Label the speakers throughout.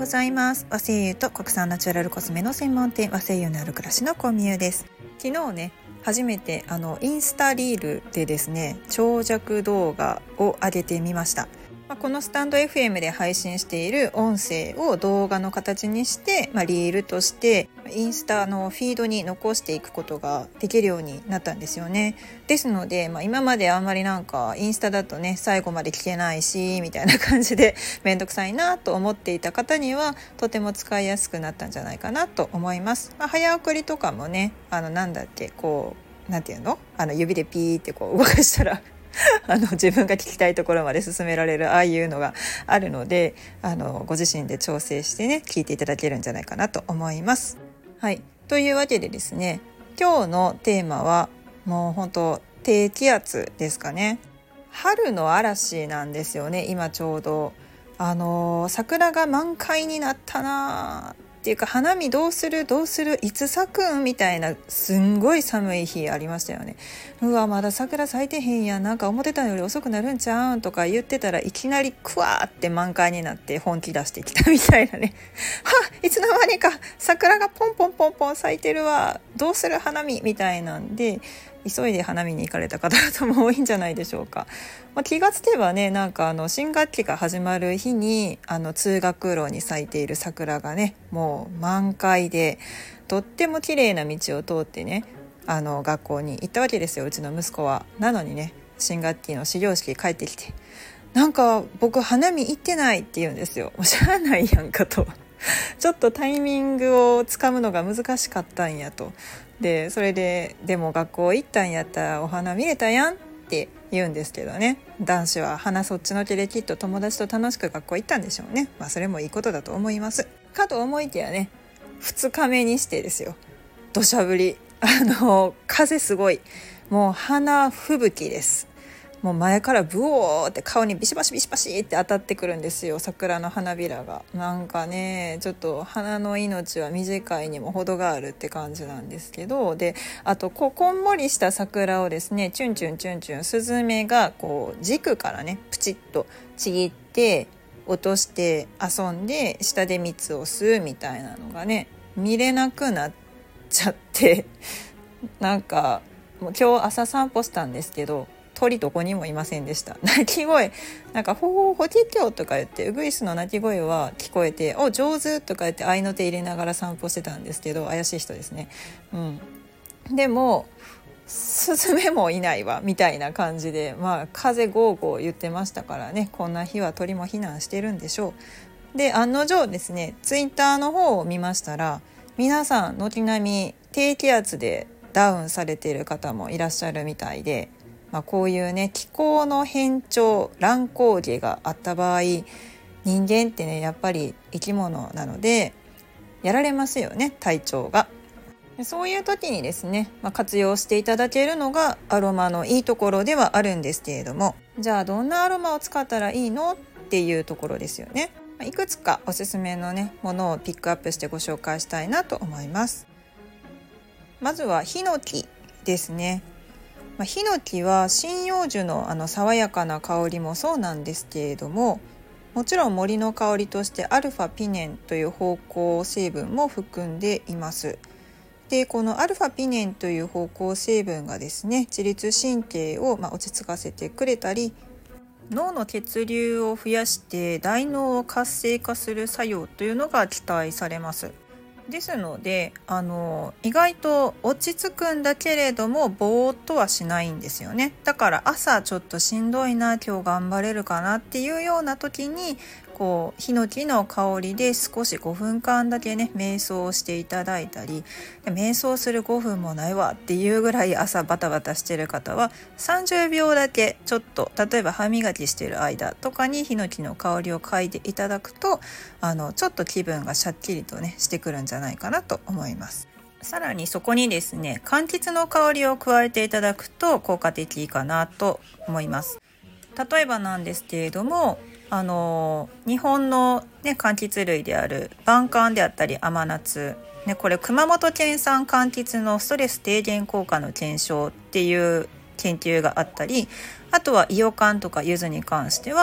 Speaker 1: ございます。和精油と国産ナチュラルコスメの専門店和精油のある暮らしのコミュです。昨日ね初めてインスタリールでですね長尺動画を上げてみました。このスタンド FM で配信している音声を動画の形にして、リールとしてインスタのフィードに残していくことができるようになったんですよね。ですので、今まであんまりなんかインスタだとね最後まで聞けないしみたいな感じでめんどくさいなと思っていた方にはとても使いやすくなったんじゃないかなと思います。早送りとかもねなんだっけなんていうの指でピーって動かしたら自分が聞きたいところまで進められるああいうのがあるのでご自身で調整してね聞いていただけるんじゃないかなと思います。はい、というわけでですね今日のテーマはもう本当低気圧ですかね。春の嵐なんですよね。今ちょうど桜が満開になったなっていうか花見どうするいつ咲くんみたいなすんごい寒い日ありましたよね。うわまだ桜咲いてへんやん、なんか思ってたより遅くなるんちゃうんとか言ってたらいきなりクワーって満開になって本気出してきたみたいなねいつの間にか桜がポンポンポンポン咲いてるわ、どうする花見みたいなんで急いで花見に行かれた方々も多いんじゃないでしょうか。気がつけばねなんか新学期が始まる日に通学路に咲いている桜がねもう満開でとっても綺麗な道を通ってね学校に行ったわけですよ、うちの息子は。なのにね新学期の始業式帰ってきてなんか僕花見行ってないって言うんですよ。もうしゃあないやんかとちょっとタイミングをつかむのが難しかったんやと。でそれででも学校行ったんやったらお花見れたやんって言うんですけどね、男子は花そっちのけできっと友達と楽しく学校行ったんでしょうね。それもいいことだと思いますかと思いきやね2日目にしてですよ土砂降り風すごい、もう花吹雪です。もう前からブオーって顔にビシバシビシバシって当たってくるんですよ、桜の花びらが。なんかねちょっと花の命は短いにも程があるって感じなんですけど、であとこんもりした桜をですねチュンチュンチュンチュンスズメが軸からねプチッとちぎって落として遊んで下で蜜を吸うみたいなのがね見れなくなっちゃってなんかもう今日朝散歩したんですけど鳥どこにもいませんでした。鳴き声なんかホーホティキョとか言ってウグイスの鳴き声は聞こえてお上手とか言って合いの手入れながら散歩してたんですけど怪しい人ですね。でもスズメもいないわみたいな感じで風ゴーゴー言ってましたからね、こんな日は鳥も避難してるんでしょう。で案の定ですねツイッターの方を見ましたら皆さん軒並み低気圧でダウンされている方もいらっしゃるみたいで、こういうね気候の変調乱高下があった場合人間ってねやっぱり生き物なのでやられますよね体調が。そういう時にですね、活用していただけるのがアロマのいいところではあるんですけれども、じゃあどんなアロマを使ったらいいのっていうところですよね。いくつかおすすめのねものをピックアップしてご紹介したいなと思います。まずはヒノキですね。ヒノキは針葉樹の爽やかな香りもそうなんですけれども、もちろん森の香りとしてアルファピネンという芳香成分も含んでいます。でこのアルファピネンという芳香成分がですね自律神経を落ち着かせてくれたり脳の血流を増やして大脳を活性化する作用というのが期待されます。ですので意外と落ち着くんだけれどもぼーっとはしないんですよね。だから朝ちょっとしんどいな今日頑張れるかなっていうような時にヒノキの香りで少し5分間だけね瞑想をしていただいたり、瞑想する5分もないわっていうぐらい朝バタバタしてる方は30秒だけちょっと例えば歯磨きしてる間とかにヒノキの香りを嗅いでいただくとちょっと気分がシャッキリとねしてくるんじゃないかなと思います。さらにそこにですね柑橘の香りを加えていただくと効果的かなと思います。例えばなんですけれども日本の、柑橘類である晩柑であったり甘夏、これ熊本県産柑橘のストレス低減効果の検証っていう研究があったり、あとはイヨカンとか柚子に関しては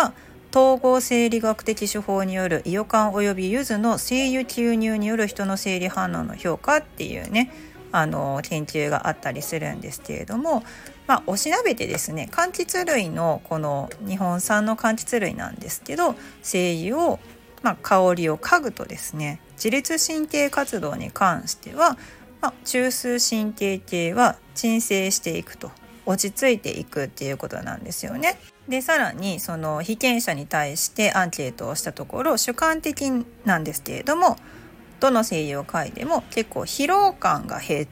Speaker 1: 統合生理学的手法によるイヨカンおよび柚子の精油吸入による人の生理反応の評価っていうね研究があったりするんですけれども、お調べてですね、柑橘類のこの日本産の柑橘類なんですけど、精油を、香りを嗅ぐとですね、自律神経活動に関しては、中枢神経系は鎮静していくと、落ち着いていくっていうことなんですよね。でさらにその被験者に対してアンケートをしたところ、主観的なんですけれども、どの精油を嗅いでも結構疲労感が減った、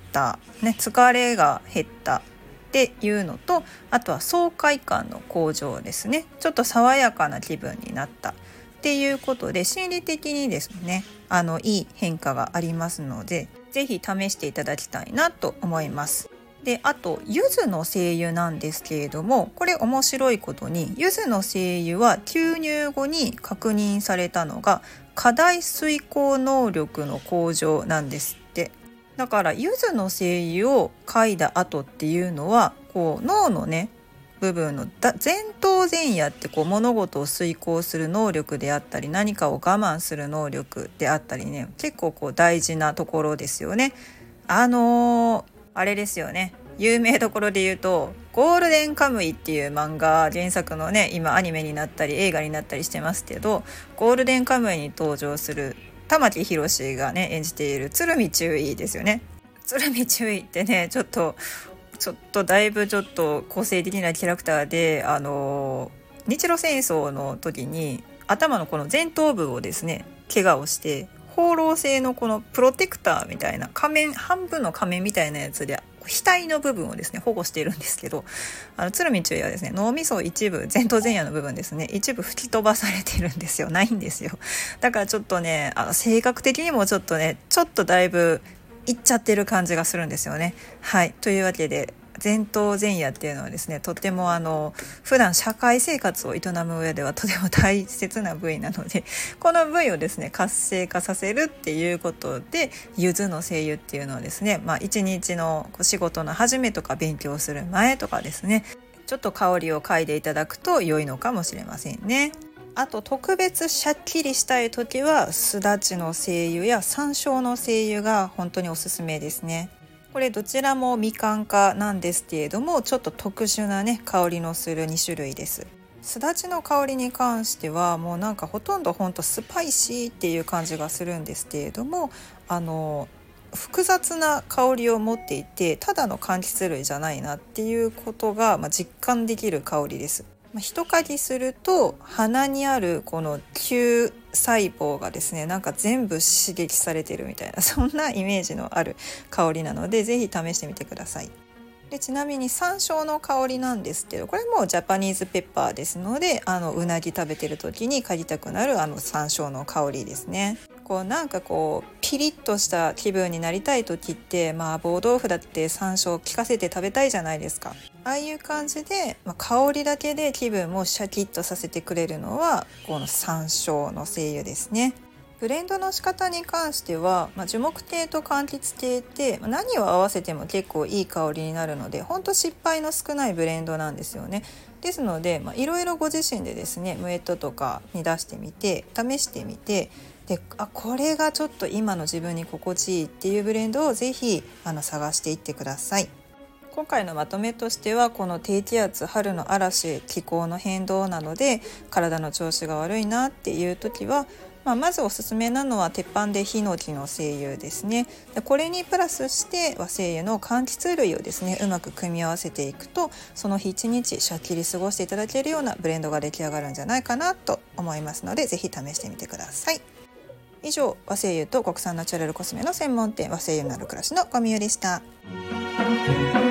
Speaker 1: 疲れが減ったっていうのと、あとは爽快感の向上ですね。ちょっと爽やかな気分になったっていうことで、心理的にですねいい変化がありますので、ぜひ試していただきたいなと思います。であと柚子の精油なんですけれども、これ面白いことに柚子の精油は吸入後に確認されたのが過大遂行能力の向上なんですって。だから柚子の精油を嗅いだ後っていうのはこう脳のね部分の前頭前野ってこう物事を遂行する能力であったり、何かを我慢する能力であったりね、結構こう大事なところですよね。あれですよね、有名どころで言うとゴールデンカムイっていう漫画原作のね、今アニメになったり映画になったりしてますけど、ゴールデンカムイに登場する玉木宏がね演じている鶴見中尉ですよね。鶴見中尉ってね、ちょっとだいぶちょっと個性的なキャラクターで、日露戦争の時に頭のこの前頭部をですね怪我をして、放浪性のこのプロテクターみたいな仮面、半分の仮面みたいなやつで額の部分をですね保護しているんですけど、鶴見中尉はですね脳みそ一部、前頭前野の部分ですね、一部吹き飛ばされてるんですよ。ないんですよ。だからちょっとね性格的にもちょっとだいぶいっちゃってる感じがするんですよね。はい、というわけで前頭前野っていうのはですね、とっても普段社会生活を営む上ではとても大切な部位なので、この部位をですね活性化させるっていうことで、柚子の精油っていうのはですね、一日の仕事の始めとか勉強する前とかですね、ちょっと香りを嗅いでいただくと良いのかもしれませんね。あと特別シャッキリしたい時はすだちの精油や山椒の精油が本当におすすめですね。これどちらもみかん科なんですけれども、ちょっと特殊なね香りのする2種類です。すだちの香りに関してはもうなんかほとんどスパイシーっていう感じがするんですけれども、複雑な香りを持っていて、ただの柑橘類じゃないなっていうことが実感できる香りです。一嗅ぎすると鼻にあるこの球細胞がですねなんか全部刺激されてるみたいな、そんなイメージのある香りなので、ぜひ試してみてください。でちなみに山椒の香りなんですけど、これもジャパニーズペッパーですので、うなぎ食べてる時に嗅ぎたくなる山椒の香りですね。なんかピリッとした気分になりたい時って、麻婆豆腐だって山椒効かせて食べたいじゃないですか。ああいう感じで、香りだけで気分もシャキッとさせてくれるのはこの山椒の精油ですね。ブレンドの仕方に関しては、樹木系と柑橘系って何を合わせても結構いい香りになるので、本当失敗の少ないブレンドなんですよね。ですのでいろいろご自身でですねムエットとかに出してみて試してみて、でこれがちょっと今の自分に心地いいっていうブレンドをぜひ探していってください。今回のまとめとしては、この低気圧、春の嵐、気候の変動なので体の調子が悪いなっていう時は、まずおすすめなのは鉄板でヒノキの精油ですね。でこれにプラスして和精油の柑橘類をですねうまく組み合わせていくと、その日一日シャッキリ過ごしていただけるようなブレンドが出来上がるんじゃないかなと思いますので、ぜひ試してみてください。以上、和精油と国産ナチュラルコスメの専門店和精油なる暮らしのコミュでした。